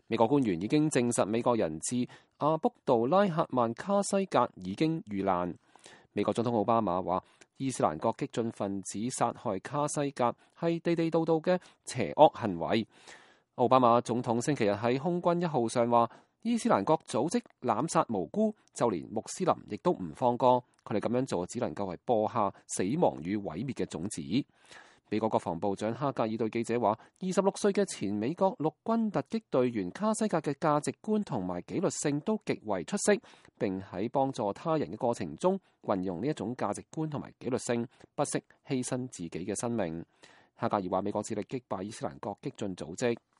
美國官員已經證實美國人質阿卜杜拉赫曼卡西格已經遇難。美國總統奧巴馬話，伊斯蘭國激進分子殺害卡西格係地地道道嘅邪惡行為。奧巴馬總統星期日喺空軍1號上話，伊斯蘭國組織濫殺無辜，就連穆斯林亦都唔放過。佢哋咁樣做只能夠係播下死亡與毀滅嘅種子。美國國防部長哈格爾對記者話，26歲嘅前美國陸軍突擊隊員卡西格嘅價值觀同埋紀律性都極為出色，並喺幫助他人嘅過程中運用呢一種價值觀同埋紀律性，不惜犧牲自己嘅生命。哈格爾話，美國致力擊敗伊斯蘭國激進組織。